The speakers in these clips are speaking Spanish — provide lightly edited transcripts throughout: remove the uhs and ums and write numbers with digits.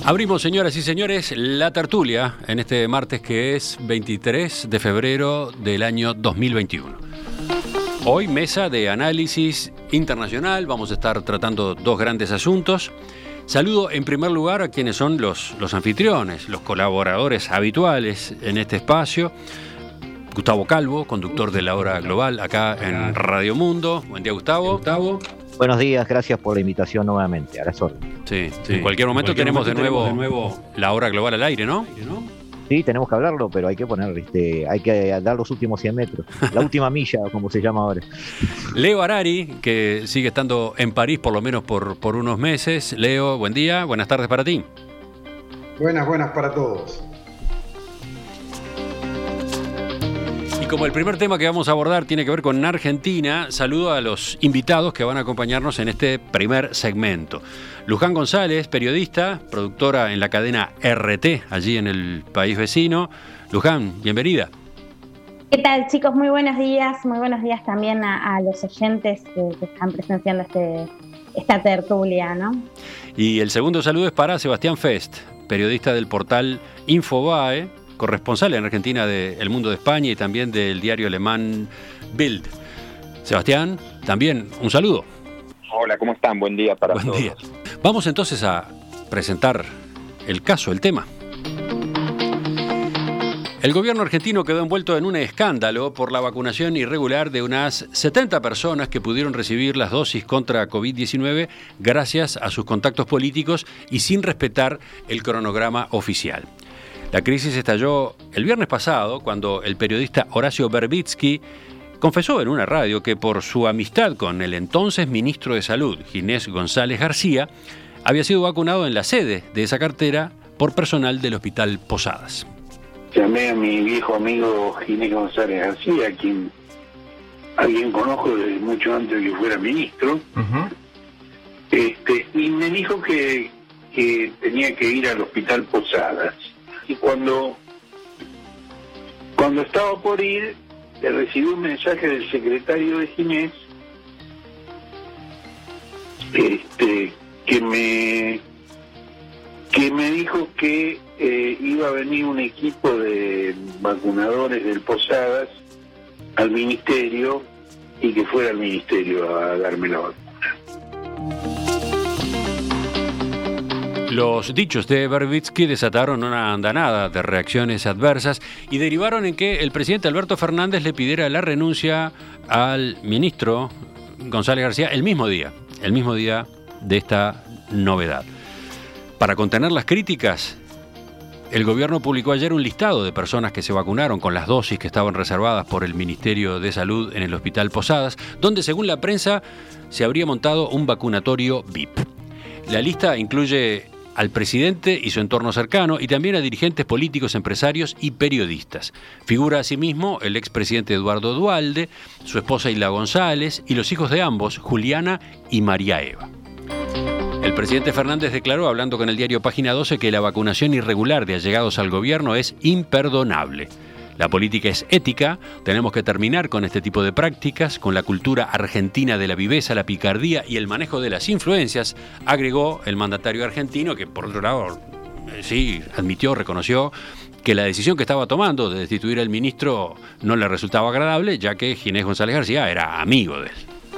Abrimos, señoras y señores, la tertulia en este martes que es 23 de febrero del año 2021. Hoy mesa de análisis internacional, vamos a estar tratando dos grandes asuntos. Saludo en primer lugar a quienes son los anfitriones, los colaboradores habituales en este espacio. Gustavo Calvo, conductor de La Hora Global acá en Radio Mundo. Buen día, Gustavo. Buenos días, gracias por la invitación nuevamente, a las órdenes. Sí. En cualquier momento tenemos de nuevo La Hora Global al aire, ¿no? Sí, tenemos que hablarlo, pero hay que hay que dar los últimos 100 metros, la última milla, como se llama ahora. Leo Harari, que sigue estando en París por lo menos por unos meses. Leo, buen día, buenas tardes para ti. Buenas para todos. Como el primer tema que vamos a abordar tiene que ver con Argentina, saludo a los invitados que van a acompañarnos en este primer segmento. Luján González, periodista, productora en la cadena RT, allí en el país vecino. Luján, bienvenida. ¿Qué tal, chicos? Muy buenos días también a los oyentes que están presenciando esta tertulia, ¿no? Y el segundo saludo es para Sebastián Fest, periodista del portal Infobae, corresponsal en Argentina de El Mundo de España y también del diario alemán Bild. Sebastián, también un saludo. Hola, ¿cómo están? Buen día para todos. Buen día. Vamos entonces a presentar el caso, el tema. El gobierno argentino quedó envuelto en un escándalo por la vacunación irregular de unas 70 personas que pudieron recibir las dosis contra COVID-19 gracias a sus contactos políticos y sin respetar el cronograma oficial. La crisis estalló el viernes pasado cuando el periodista Horacio Verbitsky confesó en una radio que por su amistad con el entonces ministro de Salud, Ginés González García, había sido vacunado en la sede de esa cartera por personal del Hospital Posadas. Llamé a mi viejo amigo Ginés González García, a quien conozco desde mucho antes de que fuera ministro, y me dijo que tenía que ir al Hospital Posadas. Y cuando estaba por ir, le recibí un mensaje del secretario de Ginés que me dijo que iba a venir un equipo de vacunadores del Posadas al ministerio y que fuera al ministerio a darme la vacuna. Los dichos de Verbitsky desataron una andanada de reacciones adversas y derivaron en que el presidente Alberto Fernández le pidiera la renuncia al ministro González García el mismo día de esta novedad. Para contener las críticas, el gobierno publicó ayer un listado de personas que se vacunaron con las dosis que estaban reservadas por el Ministerio de Salud en el Hospital Posadas, donde según la prensa se habría montado un vacunatorio VIP. La lista incluye al presidente y su entorno cercano y también a dirigentes políticos, empresarios y periodistas. Figura asimismo el expresidente Eduardo Duhalde, su esposa Hilda González y los hijos de ambos, Juliana y María Eva. El presidente Fernández declaró, hablando con el diario Página 12, que la vacunación irregular de allegados al gobierno es imperdonable. La política es ética, tenemos que terminar con este tipo de prácticas, con la cultura argentina de la viveza, la picardía y el manejo de las influencias, agregó el mandatario argentino, que por otro lado sí admitió, reconoció que la decisión que estaba tomando de destituir al ministro no le resultaba agradable, ya que Ginés González García era amigo de él.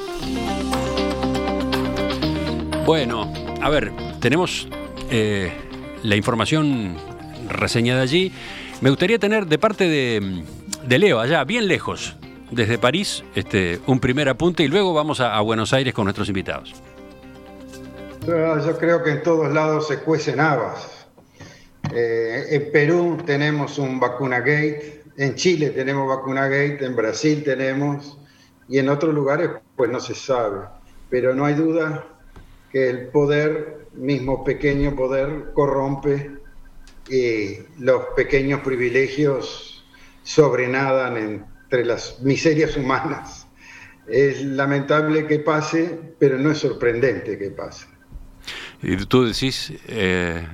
Bueno, a ver, tenemos la información reseñada allí. Me gustaría tener de parte de Leo, allá, bien lejos, desde París, un primer apunte y luego vamos a Buenos Aires con nuestros invitados. Yo creo que en todos lados se cuecen habas. En Perú tenemos un vacunagate, en Chile tenemos vacunagate, en Brasil tenemos, y en otros lugares pues no se sabe. Pero no hay duda que el poder, mismo pequeño poder, corrompe y los pequeños privilegios sobrenadan entre las miserias humanas. Es lamentable que pase, pero no es sorprendente que pase. Y tú decís,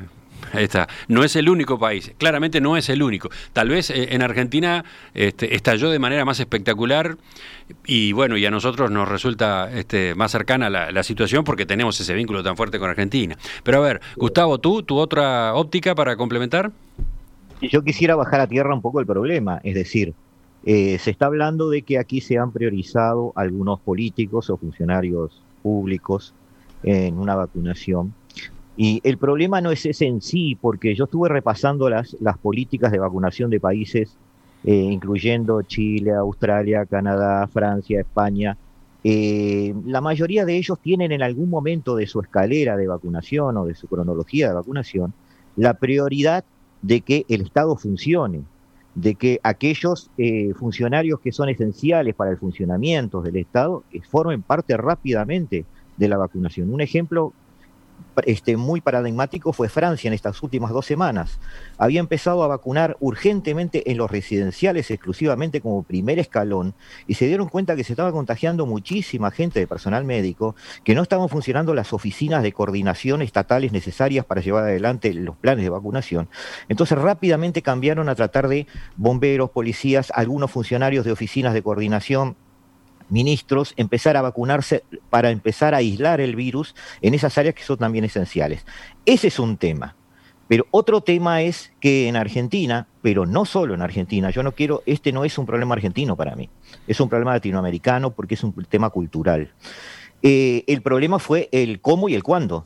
Ahí está. No es el único país, claramente no es el único. Tal vez en Argentina estalló de manera más espectacular y bueno, y a nosotros nos resulta más cercana la situación porque tenemos ese vínculo tan fuerte con Argentina. Pero a ver, Gustavo, ¿tu otra óptica para complementar? Yo quisiera bajar a tierra un poco el problema, es decir, se está hablando de que aquí se han priorizado algunos políticos o funcionarios públicos en una vacunación. Y el problema no es ese en sí, porque yo estuve repasando las políticas de vacunación de países, incluyendo Chile, Australia, Canadá, Francia, España. La mayoría de ellos tienen en algún momento de su escalera de vacunación o de su cronología de vacunación la prioridad de que el Estado funcione, de que aquellos funcionarios que son esenciales para el funcionamiento del Estado formen parte rápidamente de la vacunación. Un ejemplo muy paradigmático fue Francia en estas últimas 2 semanas. Había empezado a vacunar urgentemente en los residenciales exclusivamente como primer escalón y se dieron cuenta que se estaba contagiando muchísima gente de personal médico, que no estaban funcionando las oficinas de coordinación estatales necesarias para llevar adelante los planes de vacunación. Entonces rápidamente cambiaron a tratar de bomberos, policías, algunos funcionarios de oficinas de coordinación, ministros, empezar a vacunarse para empezar a aislar el virus en esas áreas que son también esenciales. Ese es un tema. Pero otro tema es que en Argentina, pero no solo en Argentina, este no es un problema argentino para mí, es un problema latinoamericano porque es un tema cultural. El problema fue el cómo y el cuándo.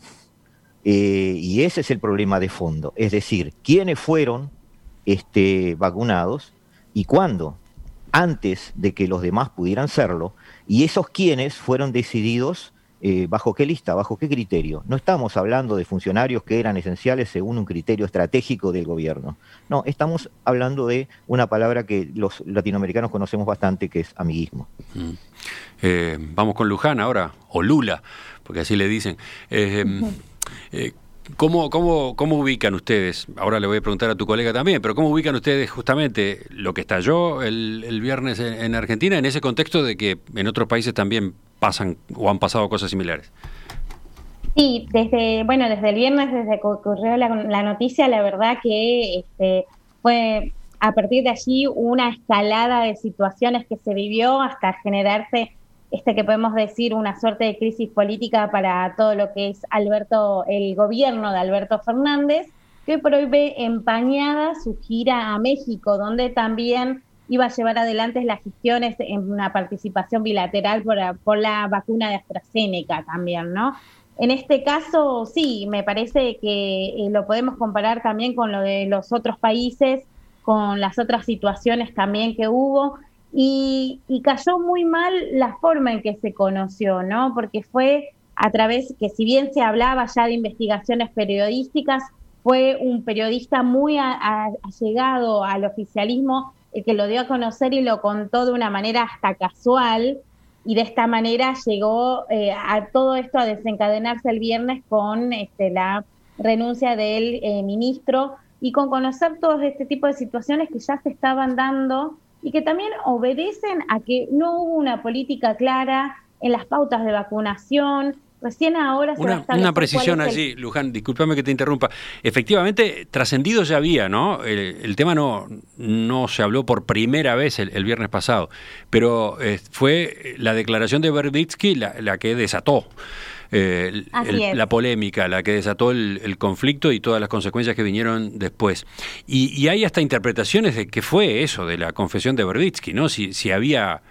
Y ese es el problema de fondo. Es decir, quiénes fueron vacunados y cuándo, antes de que los demás pudieran serlo, y esos quiénes fueron decididos bajo qué lista, bajo qué criterio. No estamos hablando de funcionarios que eran esenciales según un criterio estratégico del gobierno. No, estamos hablando de una palabra que los latinoamericanos conocemos bastante, que es amiguismo. Vamos con Luján ahora, o Lula, porque así le dicen. ¿Cómo ubican ustedes? Ahora le voy a preguntar a tu colega también, pero ¿cómo ubican ustedes justamente lo que estalló el viernes en Argentina en ese contexto de que en otros países también pasan o han pasado cosas similares? Sí, desde el viernes, desde que ocurrió la noticia, la verdad que fue a partir de allí una escalada de situaciones que se vivió hasta generarse que podemos decir una suerte de crisis política para todo lo que es el gobierno de Alberto Fernández, que hoy por hoy ve empañada su gira a México, donde también iba a llevar adelante las gestiones en una participación bilateral por la vacuna de AstraZeneca también, ¿no? En este caso, sí, me parece que lo podemos comparar también con lo de los otros países, con las otras situaciones también que hubo. Y cayó muy mal la forma en que se conoció, ¿no? Porque fue a través, que si bien se hablaba ya de investigaciones periodísticas, fue un periodista muy allegado al oficialismo el que lo dio a conocer y lo contó de una manera hasta casual, y de esta manera llegó a todo esto a desencadenarse el viernes con la renuncia del ministro y con conocer todo este tipo de situaciones que ya se estaban dando y que también obedecen a que no hubo una política clara en las pautas de vacunación. Recién ahora se va a establecer una precisión allí, Luján, discúlpame que te interrumpa. Efectivamente, trascendido ya había, ¿no? El tema no se habló por primera vez el viernes pasado, pero fue la declaración de Verbitsky la que desató la polémica, la que desató el conflicto y todas las consecuencias que vinieron después. Y hay hasta interpretaciones de qué fue eso de la confesión de Verbitsky, ¿no? Si había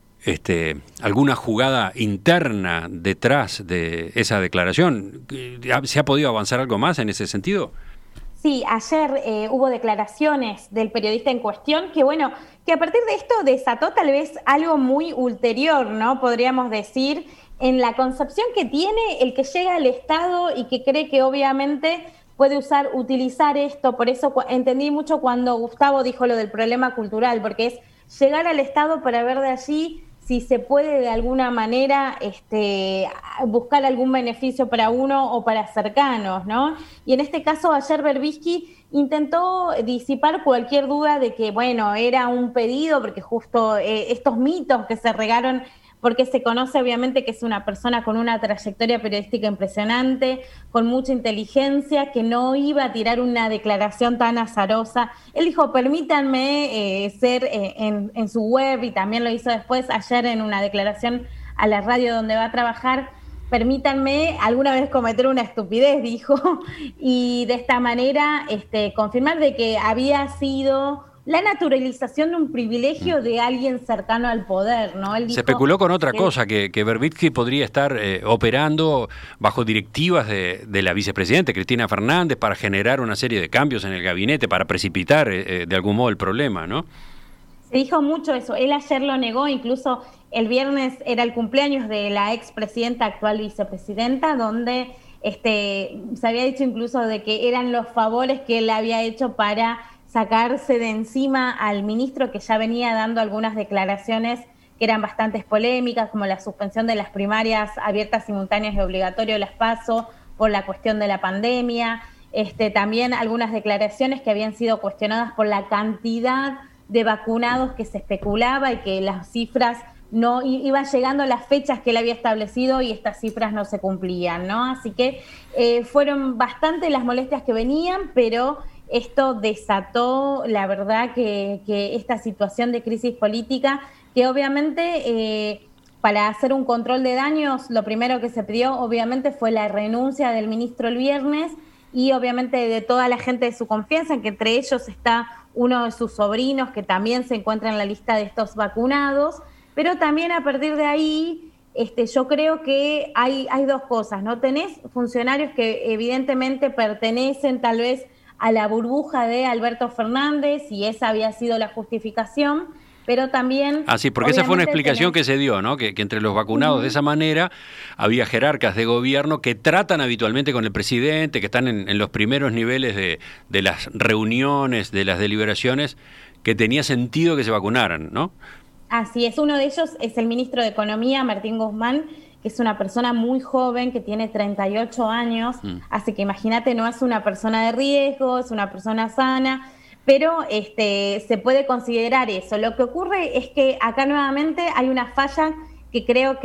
alguna jugada interna detrás de esa declaración. ¿Se ha podido avanzar algo más en ese sentido? Sí, ayer hubo declaraciones del periodista en cuestión que a partir de esto desató tal vez algo muy ulterior, ¿no? Podríamos decir, en la concepción que tiene el que llega al Estado y que cree que obviamente puede utilizar esto. Por eso entendí mucho cuando Gustavo dijo lo del problema cultural, porque es llegar al Estado para ver de allí si se puede de alguna manera buscar algún beneficio para uno o para cercanos, ¿no? Y en este caso ayer Verbitsky intentó disipar cualquier duda de que, era un pedido, porque justo estos mitos que se regaron porque se conoce obviamente que es una persona con una trayectoria periodística impresionante, con mucha inteligencia, que no iba a tirar una declaración tan azarosa. Él dijo, permítanme ser en su web, y también lo hizo después ayer en una declaración a la radio donde va a trabajar, permítanme alguna vez cometer una estupidez, dijo, y de esta manera confirmar de que había sido la naturalización de un privilegio de alguien cercano al poder, ¿no? Él dijo, se especuló con otra cosa, que Verbitsky podría estar operando bajo directivas de la vicepresidenta Cristina Fernández para generar una serie de cambios en el gabinete, para precipitar de algún modo el problema, ¿no? Se dijo mucho eso. Él ayer lo negó, incluso el viernes era el cumpleaños de la expresidenta, actual vicepresidenta, donde se había dicho incluso de que eran los favores que él había hecho para sacarse de encima al ministro, que ya venía dando algunas declaraciones que eran bastante polémicas, como la suspensión de las primarias abiertas, simultáneas y obligatorias, las PASO, por la cuestión de la pandemia. También algunas declaraciones que habían sido cuestionadas por la cantidad de vacunados que se especulaba y que las cifras no iban llegando a las fechas que él había establecido y estas cifras no se cumplían, ¿no? Así que fueron bastante las molestias que venían, pero esto desató, la verdad, que esta situación de crisis política, que obviamente para hacer un control de daños, lo primero que se pidió obviamente fue la renuncia del ministro el viernes, y obviamente de toda la gente de su confianza, que entre ellos está uno de sus sobrinos, que también se encuentra en la lista de estos vacunados. Pero también a partir de ahí, yo creo que hay dos cosas, ¿no? Tenés funcionarios que evidentemente pertenecen tal vez a la burbuja de Alberto Fernández, y esa había sido la justificación, pero también... Ah, sí, porque esa fue una explicación que se dio, ¿no? Que entre los vacunados de esa manera había jerarcas de gobierno que tratan habitualmente con el presidente, que están en los primeros niveles de las reuniones, de las deliberaciones, que tenía sentido que se vacunaran, ¿no? Así es, uno de ellos es el ministro de Economía, Martín Guzmán, que es una persona muy joven, que tiene 38 años, así que imagínate, no es una persona de riesgo, es una persona sana, pero se puede considerar eso. Lo que ocurre es que acá nuevamente hay una falla que creo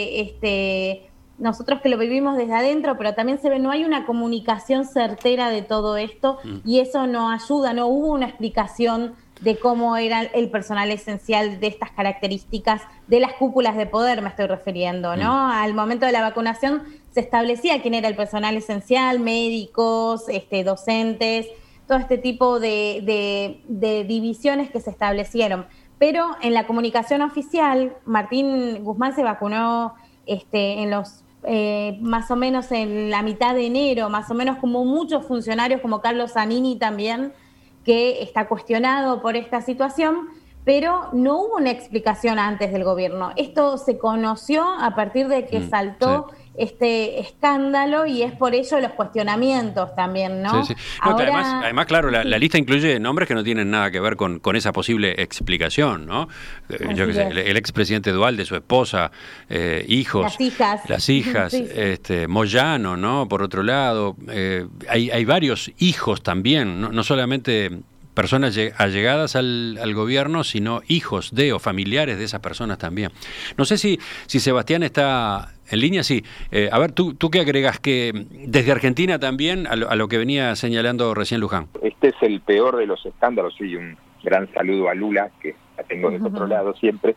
que nosotros que lo vivimos desde adentro, pero también se ve, no hay una comunicación certera de todo esto, y eso no ayuda, no hubo una explicación de cómo era el personal esencial de estas características de las cúpulas de poder, me estoy refiriendo, ¿no? Al momento de la vacunación se establecía quién era el personal esencial, médicos, docentes, todo este tipo de divisiones que se establecieron. Pero en la comunicación oficial, Martín Guzmán se vacunó en los más o menos en la mitad de enero, más o menos, como muchos funcionarios, como Carlos Zanini también, que está cuestionado por esta situación, pero no hubo una explicación antes del gobierno. Esto se conoció a partir de que saltó este escándalo, y es por ello los cuestionamientos también, ¿no? Sí, sí. No, ahora, además, claro, la lista incluye nombres que no tienen nada que ver con esa posible explicación, ¿no? Yo que sé, el expresidente Duhalde, su esposa, hijos. Las hijas, sí. Moyano, ¿no? Por otro lado, hay varios hijos también, no solamente personas allegadas al gobierno, sino hijos de o familiares de esas personas también. No sé si Sebastián está en línea, sí. A ver, ¿tú qué agregás? Que desde Argentina también, a lo que venía señalando recién Luján. Este es el peor de los escándalos, y un gran saludo a Lula, que la tengo del otro lado siempre.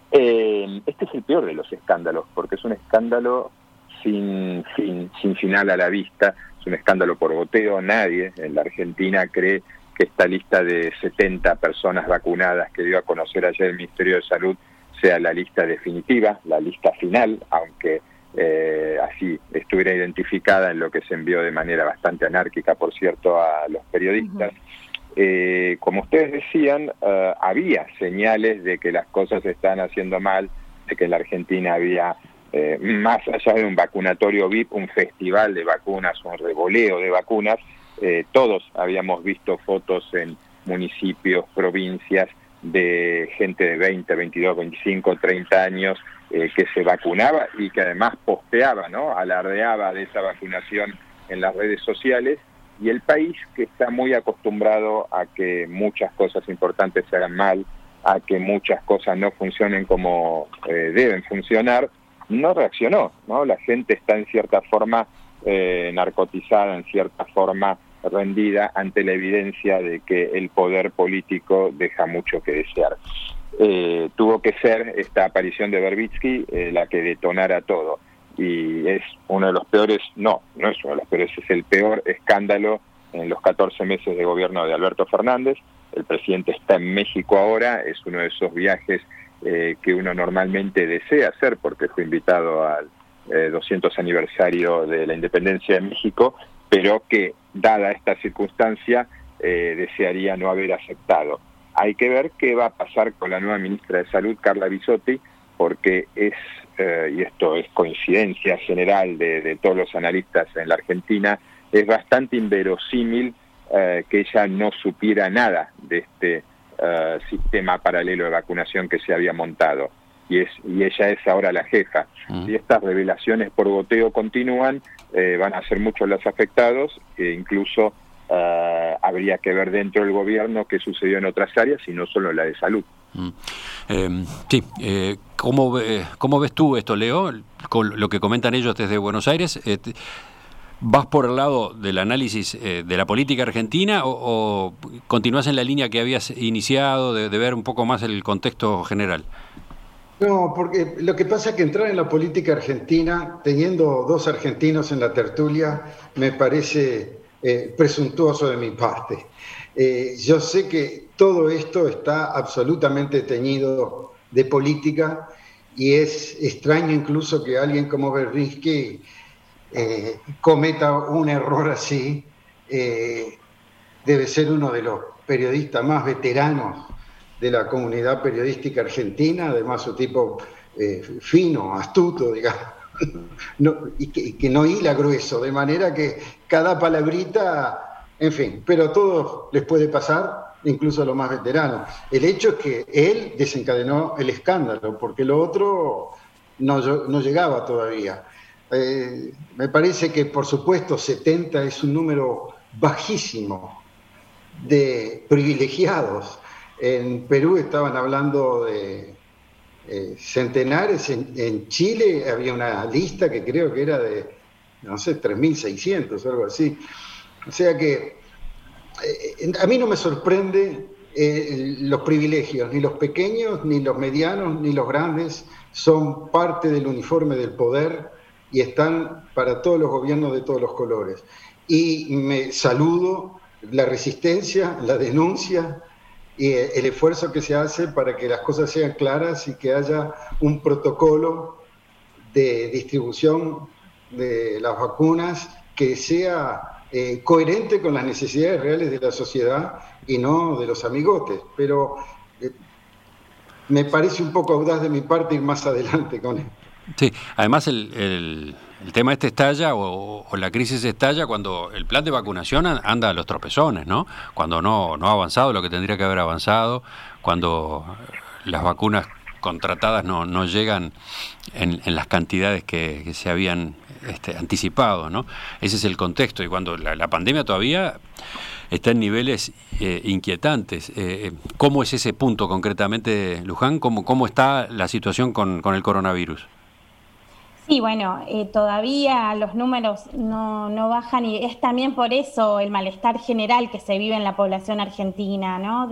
Este es el peor de los escándalos, porque es un escándalo sin final a la vista, es un escándalo por goteo. Nadie en la Argentina cree que esta lista de 70 personas vacunadas que dio a conocer ayer el Ministerio de Salud sea la lista definitiva, la lista final, aunque así estuviera identificada en lo que se envió de manera bastante anárquica, por cierto, a los periodistas. Como ustedes decían, había señales de que las cosas se están haciendo mal, de que en la Argentina había, más allá de un vacunatorio VIP, un festival de vacunas, un revoleo de vacunas. Todos habíamos visto fotos en municipios, provincias, de gente de 20, 22, 25, 30 años que se vacunaba y que además posteaba, ¿no? Alardeaba de esa vacunación en las redes sociales, y el país, que está muy acostumbrado a que muchas cosas importantes se hagan mal, a que muchas cosas no funcionen como deben funcionar, no reaccionó, ¿no? La gente está en cierta forma narcotizada, en cierta forma rendida ante la evidencia de que el poder político deja mucho que desear. Tuvo que ser esta aparición de Verbitsky la que detonara todo, y es uno de los peores, no es uno de los peores, es el peor escándalo en los 14 meses de gobierno de Alberto Fernández. El presidente está en México ahora, es uno de esos viajes que uno normalmente desea hacer porque fue invitado al 200 aniversario de la independencia de México, pero que, dada esta circunstancia, desearía no haber aceptado. Hay que ver qué va a pasar con la nueva ministra de Salud, Carla Bisotti, porque y esto es coincidencia general de todos los analistas en la Argentina, es bastante inverosímil que ella no supiera nada de este sistema paralelo de vacunación que se había montado. Y ella es ahora la jefa. Si estas revelaciones por goteo continúan, van a ser muchos los afectados, e incluso habría que ver dentro del gobierno qué sucedió en otras áreas y no solo en la de salud. ¿Cómo ves tú esto, Leo, con lo que comentan ellos desde Buenos Aires? ¿Vas por el lado del análisis de la política argentina o continúas en la línea que habías iniciado de ver un poco más el contexto general? No, porque lo que pasa es que entrar en la política argentina, teniendo dos argentinos en la tertulia, me parece presuntuoso de mi parte. Yo sé que todo esto está absolutamente teñido de política y es extraño incluso que alguien como Verbitsky cometa un error así. Debe ser uno de los periodistas más veteranos de la comunidad periodística argentina, además su tipo fino, astuto, digamos, y que no hila grueso, de manera que cada palabrita, en fin, pero a todos les puede pasar, incluso a los más veteranos. El hecho es que él desencadenó el escándalo, porque lo otro no llegaba todavía. Me parece que, por supuesto, 70 es un número bajísimo de privilegiados. En Perú estaban hablando de centenares, en Chile había una lista que creo que era de, no sé, 3.600 o algo así. O sea que a mí no me sorprende los privilegios, ni los pequeños, ni los medianos, ni los grandes, son parte del uniforme del poder y están para todos los gobiernos de todos los colores. Y me saludo la resistencia, la denuncia y el esfuerzo que se hace para que las cosas sean claras y que haya un protocolo de distribución de las vacunas que sea coherente con las necesidades reales de la sociedad y no de los amigotes. Pero me parece un poco audaz de mi parte ir más adelante con esto. Sí, además el tema estalla o la crisis estalla cuando el plan de vacunación anda a los tropezones, ¿no? Cuando no ha avanzado lo que tendría que haber avanzado, cuando las vacunas contratadas no llegan en las cantidades que se habían anticipado, ¿no? Ese es el contexto, y cuando la pandemia todavía está en niveles inquietantes. ¿Cómo es ese punto concretamente, Luján? ¿Cómo está la situación con el coronavirus? Sí, bueno, todavía los números no bajan y es también por eso el malestar general que se vive en la población argentina, ¿no?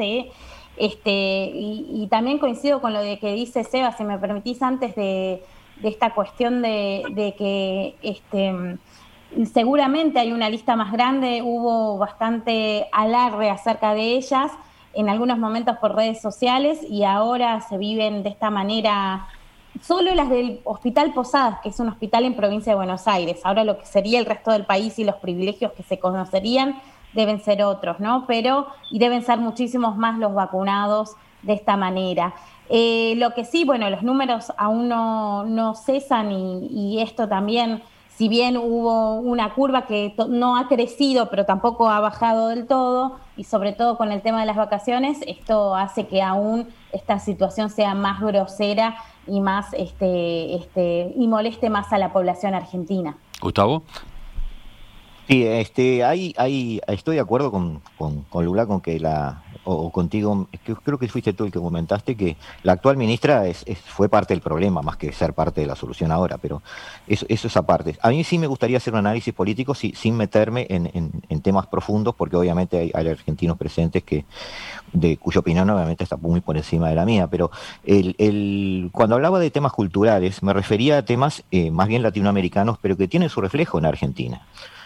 Y también coincido con lo de que dice Seba, si me permitís, antes de esta cuestión de que seguramente hay una lista más grande, hubo bastante alarde acerca de ellas en algunos momentos por redes sociales y ahora se viven de esta manera. Solo las del Hospital Posadas, que es un hospital en provincia de Buenos Aires. Ahora lo que sería el resto del país y los privilegios que se conocerían deben ser otros, ¿no? Y deben ser muchísimos más los vacunados de esta manera. Lo que sí, bueno, los números aún no cesan y esto también, si bien hubo una curva que no ha crecido, pero tampoco ha bajado del todo, y sobre todo con el tema de las vacaciones, esto hace que aún esta situación sea más grosera y más y moleste más a la población argentina. Gustavo. Sí, estoy de acuerdo con Lula con que o contigo, creo que fuiste tú el que comentaste que la actual ministra fue parte del problema más que ser parte de la solución ahora, pero eso es aparte. A mí sí me gustaría hacer un análisis político sin meterme en temas profundos, porque obviamente hay argentinos presentes cuya opinión obviamente está muy por encima de la mía, pero cuando hablaba de temas culturales me refería a temas más bien latinoamericanos, pero que tienen su reflejo en Argentina.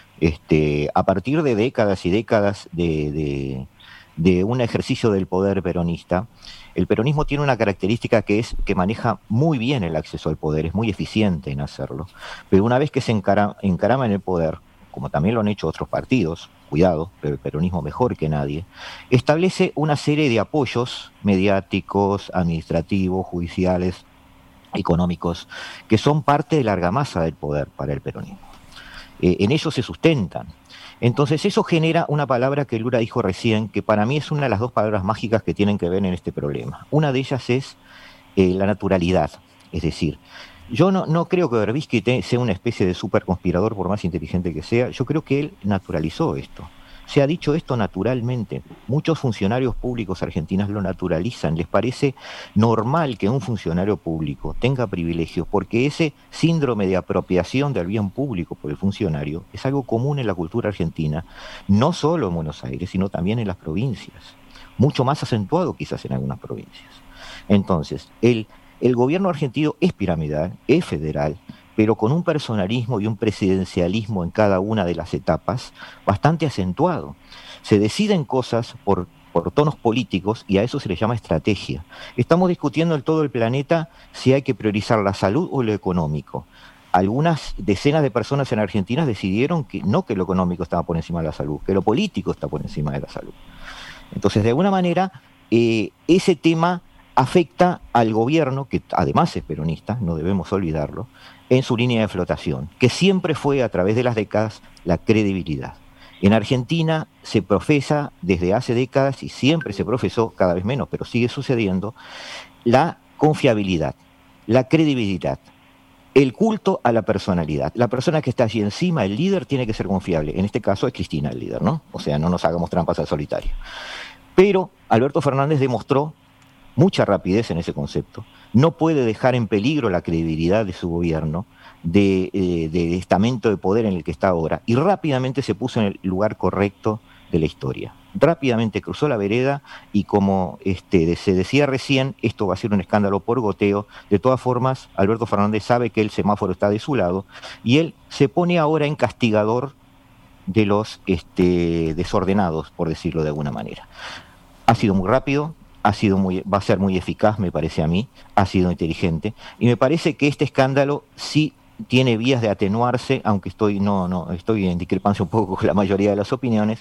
A partir de décadas y décadas de un ejercicio del poder peronista, el peronismo tiene una característica que es que maneja muy bien el acceso al poder, es muy eficiente en hacerlo, pero una vez que se encarama en el poder, como también lo han hecho otros partidos, cuidado, pero el peronismo mejor que nadie, establece una serie de apoyos mediáticos, administrativos, judiciales, económicos, que son parte de la argamasa del poder para el peronismo. En ello se sustentan. Entonces eso genera una palabra que Lula dijo recién, que para mí es una de las dos palabras mágicas que tienen que ver en este problema. Una de ellas es la naturalidad, es decir, yo no creo que Berbisky sea una especie de superconspirador, por más inteligente que sea. Yo creo que él naturalizó esto. Se ha dicho esto naturalmente. Muchos funcionarios públicos argentinos lo naturalizan. Les parece normal que un funcionario público tenga privilegios, porque ese síndrome de apropiación del bien público por el funcionario es algo común en la cultura argentina, no solo en Buenos Aires, sino también en las provincias. Mucho más acentuado quizás en algunas provincias. Entonces, el gobierno argentino es piramidal, es federal, pero con un personalismo y un presidencialismo en cada una de las etapas bastante acentuado. Se deciden cosas por tonos políticos y a eso se le llama estrategia. Estamos discutiendo en todo el planeta si hay que priorizar la salud o lo económico. Algunas decenas de personas en Argentina decidieron que no que lo económico estaba por encima de la salud, que lo político está por encima de la salud. Entonces, de alguna manera, ese tema afecta al gobierno, que además es peronista, no debemos olvidarlo, en su línea de flotación, que siempre fue a través de las décadas la credibilidad. En Argentina se profesa desde hace décadas, y siempre se profesó, cada vez menos, pero sigue sucediendo, la confiabilidad, la credibilidad, el culto a la personalidad. La persona que está allí encima, el líder, tiene que ser confiable. En este caso es Cristina el líder, ¿no? O sea, no nos hagamos trampas al solitario. Pero Alberto Fernández demostró mucha rapidez en ese concepto, no puede dejar en peligro la credibilidad de su gobierno, de estamento de poder en el que está ahora, y rápidamente se puso en el lugar correcto de la historia. Rápidamente cruzó la vereda y como se decía recién, esto va a ser un escándalo por goteo. De todas formas, Alberto Fernández sabe que el semáforo está de su lado y él se pone ahora en castigador de los desordenados, por decirlo de alguna manera. Ha sido muy rápido, va a ser muy eficaz, me parece a mí, ha sido inteligente, y me parece que este escándalo sí tiene vías de atenuarse, aunque estoy en discrepancia un poco con la mayoría de las opiniones,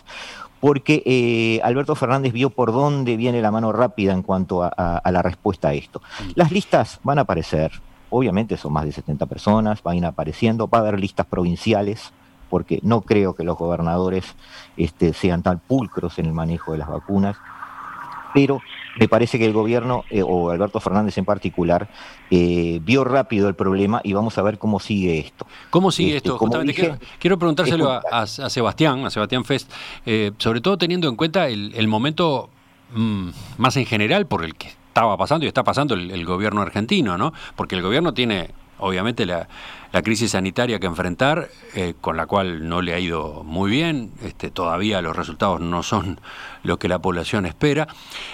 porque Alberto Fernández vio por dónde viene la mano rápida en cuanto a la respuesta a esto. Las listas van a aparecer, obviamente son más de 70 personas, van a ir apareciendo, va a haber listas provinciales, porque no creo que los gobernadores sean tan pulcros en el manejo de las vacunas, pero me parece que el gobierno, o Alberto Fernández en particular, vio rápido el problema y vamos a ver cómo sigue esto. ¿Cómo sigue esto? Justamente quiero preguntárselo a Sebastián Fest, sobre todo teniendo en cuenta el momento más en general por el que estaba pasando y está pasando el gobierno argentino, ¿no? Porque el gobierno tiene, obviamente, la crisis sanitaria que enfrentar, con la cual no le ha ido muy bien, todavía los resultados no son lo que la población espera,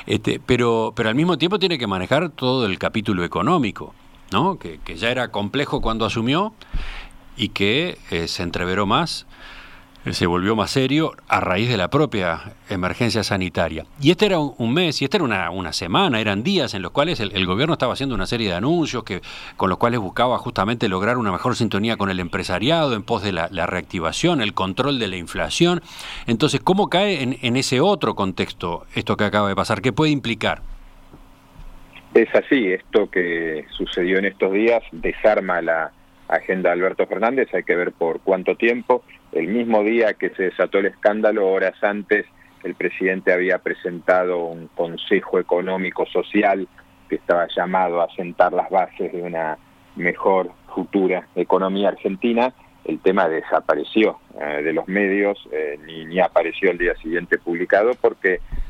pero al mismo tiempo tiene que manejar todo el capítulo económico, ¿no? Que ya era complejo cuando asumió y que se entreveró más, se volvió más serio a raíz de la propia emergencia sanitaria. Y este era un mes, y esta era una semana, eran días en los cuales el gobierno estaba haciendo una serie de anuncios con los cuales buscaba justamente lograr una mejor sintonía con el empresariado en pos de la reactivación, el control de la inflación. Entonces, ¿cómo cae en ese otro contexto esto que acaba de pasar? ¿Qué puede implicar? Es así, esto que sucedió en estos días desarma la agenda de Alberto Fernández, hay que ver por cuánto tiempo. El mismo día que se desató el escándalo, horas antes, el presidente había presentado un Consejo Económico Social que estaba llamado a sentar las bases de una mejor futura economía argentina. El tema desapareció de los medios, ni apareció al día siguiente publicado, porque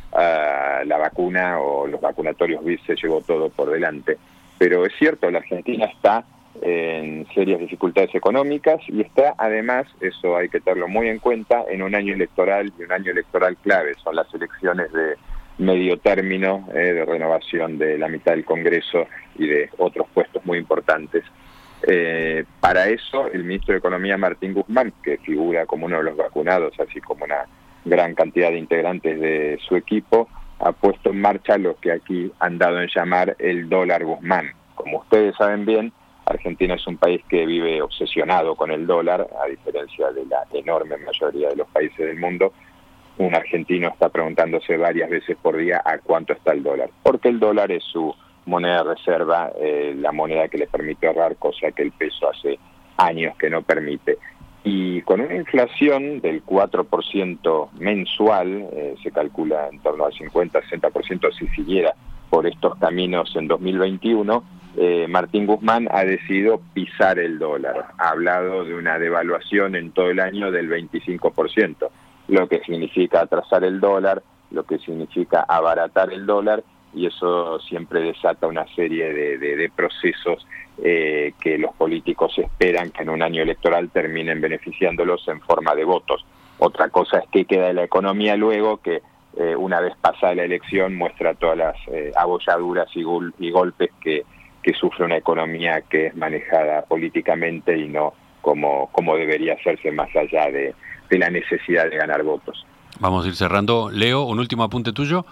la vacuna o los vacunatorios BIS se llevó todo por delante. Pero es cierto, la Argentina está en serias dificultades económicas y está además, eso hay que tenerlo muy en cuenta, en un año electoral y un año electoral clave. Son las elecciones de medio término, de renovación de la mitad del Congreso y de otros puestos muy importantes. Para eso, el ministro de Economía, Martín Guzmán, que figura como uno de los vacunados, así como una gran cantidad de integrantes de su equipo, ha puesto en marcha lo que aquí han dado en llamar el dólar Guzmán. Como ustedes saben bien, Argentina es un país que vive obsesionado con el dólar, a diferencia de la enorme mayoría de los países del mundo. Un argentino está preguntándose varias veces por día a cuánto está el dólar, porque el dólar es su moneda de reserva, la moneda que le permite ahorrar, cosa que el peso hace años que no permite. Y con una inflación del 4% mensual, se calcula en torno al 50-60% si siguiera por estos caminos en 2021, Martín Guzmán ha decidido pisar el dólar. Ha hablado de una devaluación en todo el año del 25%, lo que significa atrasar el dólar, lo que significa abaratar el dólar, y eso siempre desata una serie de procesos que los políticos esperan que en un año electoral terminen beneficiándolos en forma de votos. Otra cosa es que queda de la economía luego, que una vez pasada la elección muestra todas las abolladuras y golpes que sufre una economía que es manejada políticamente y no como debería hacerse, más allá de la necesidad de ganar votos. Vamos a ir cerrando. Leo, un último apunte tuyo.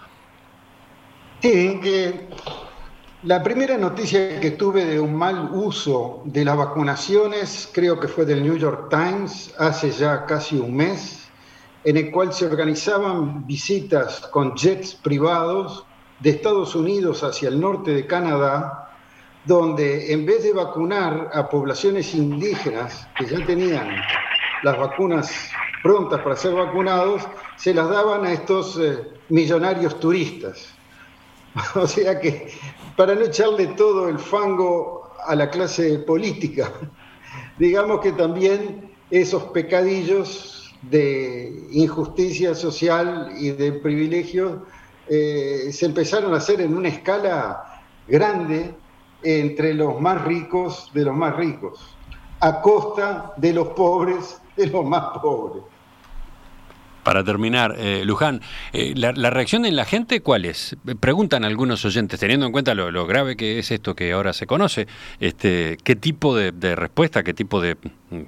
Sí, que la primera noticia que tuve de un mal uso de las vacunaciones, creo que fue del New York Times, hace ya casi un mes, en el cual se organizaban visitas con jets privados de Estados Unidos hacia el norte de Canadá, donde en vez de vacunar a poblaciones indígenas que ya tenían las vacunas prontas para ser vacunados, se las daban a estos millonarios turistas. O sea que, para no echarle todo el fango a la clase política, digamos que también esos pecadillos de injusticia social y de privilegios se empezaron a hacer en una escala grande entre los más ricos de los más ricos, a costa de los pobres de los más pobres. Para terminar, Luján, la reacción de la gente, ¿cuál es? Preguntan algunos oyentes, teniendo en cuenta lo grave que es esto que ahora se conoce, ¿qué tipo de respuesta, qué tipo de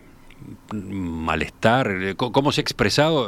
malestar, cómo se ha expresado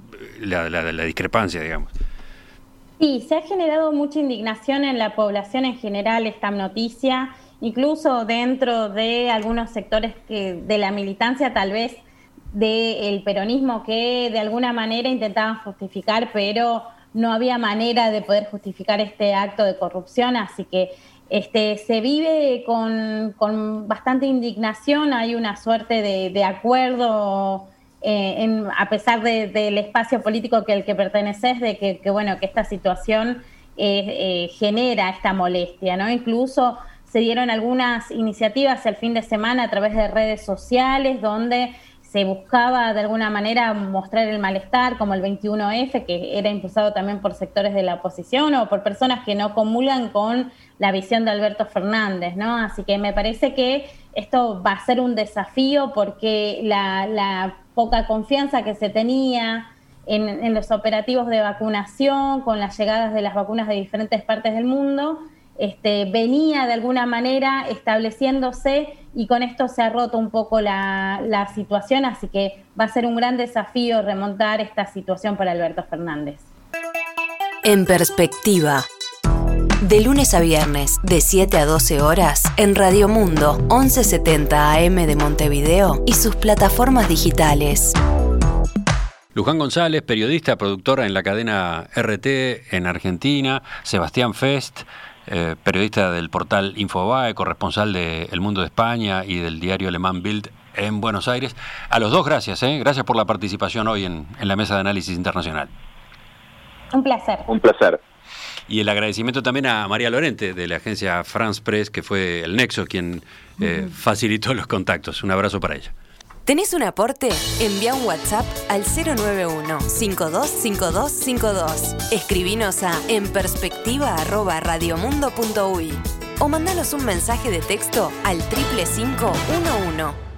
la discrepancia, digamos? Sí, se ha generado mucha indignación en la población en general esta noticia, incluso dentro de algunos sectores de la militancia, tal vez del peronismo, que de alguna manera intentaban justificar, pero no había manera de poder justificar este acto de corrupción, así que se vive con bastante indignación. Hay una suerte de acuerdo a pesar del espacio político al que perteneces, de que esta situación genera esta molestia, ¿no? Incluso se dieron algunas iniciativas el fin de semana a través de redes sociales donde se buscaba de alguna manera mostrar el malestar, como el 21F, que era impulsado también por sectores de la oposición o por personas que no comulgan con la visión de Alberto Fernández, ¿no? Así que me parece que esto va a ser un desafío, porque la poca confianza que se tenía en los operativos de vacunación, con las llegadas de las vacunas de diferentes partes del mundo, venía de alguna manera estableciéndose, y con esto se ha roto un poco la situación, así que va a ser un gran desafío remontar esta situación para Alberto Fernández. En Perspectiva, de lunes a viernes, de 7 a 12 horas, en Radio Mundo, 1170 AM de Montevideo y sus plataformas digitales. Luján González, periodista, productora en la cadena RT en Argentina. Sebastián Fest, periodista del portal Infobae, corresponsal de El Mundo de España y del diario alemán Bild en Buenos Aires. A los dos, gracias. Gracias por la participación hoy en la mesa de análisis internacional. Un placer. Un placer. Y el agradecimiento también a María Lorente, de la agencia France Press, que fue el nexo quien facilitó los contactos. Un abrazo para ella. ¿Tenés un aporte? Envía un WhatsApp al 091-525252. Escribinos a enperspectiva@radiomundo.uy o mandanos un mensaje de texto al 55511.